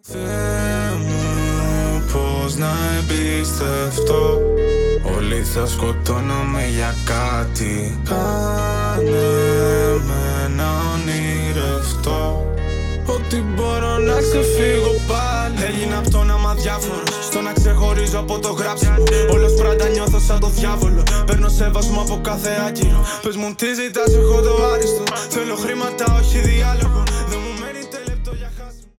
Θεέ μου, πώς να εμπιστευτώ. Όλοι θα σκοτώνομαι για κάτι. Κάνε με να ονειρευτώ ότι μπορώ να ξεφύγω πάλι. Έγινα απ' το να είμαι αδιάφορος, στο να ξεχωρίζω από το γράψιμο. Όλος πράτα νιώθω σαν το διάβολο. Παίρνω σεβασμό από κάθε άκυρο. Πες μου τι ζητάς, έχω το άριστο. Θέλω χρήματα, όχι διάλογο.